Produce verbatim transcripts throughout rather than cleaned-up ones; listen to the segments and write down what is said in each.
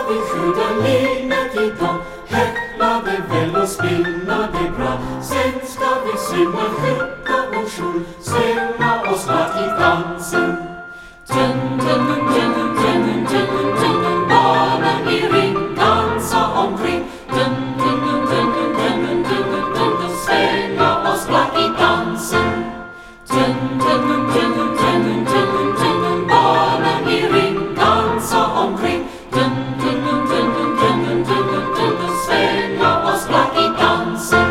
vi skjuta linet i dag. Häckla det väl och spinna det bra. Sen ska vi synga, skjuta vår kjol, svänga oss glatt i dansen. Dun, dun, dun, dun, dun, dun, dun, dun, dun, barnen i ring dansa omkring. Dun, dun, dun, dun, dun, dun, dun, dun, dun, dun, svänga oss glatt i dansen. Dun, dun, dun, dun, dun, dun, dun, dun, dun, barnen i ring dansa omkring. Dun, dun, dun, dun, dun, dun, dun, dun, dun, dun, svänga oss glatt i dansen.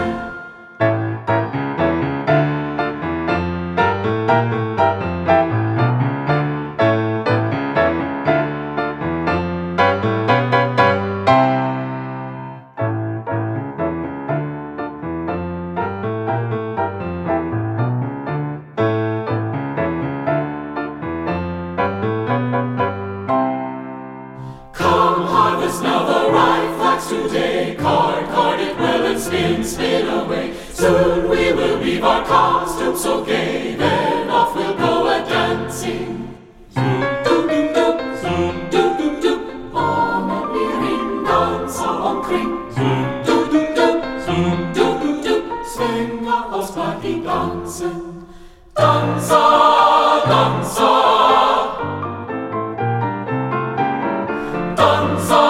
Now the right flags today, card, card it well and spin, spin away. Soon we will weave our costumes so gay, then off we'll go a-dancing. Zoom, doom, doom, doom, zoom, doom, doom, doom, barnen i ring dansa omkring. Zoom, doom, doom, doom, zoom, doom, doom, doom, svänga oss glatt i dansen. Dansa, dansa, dansa.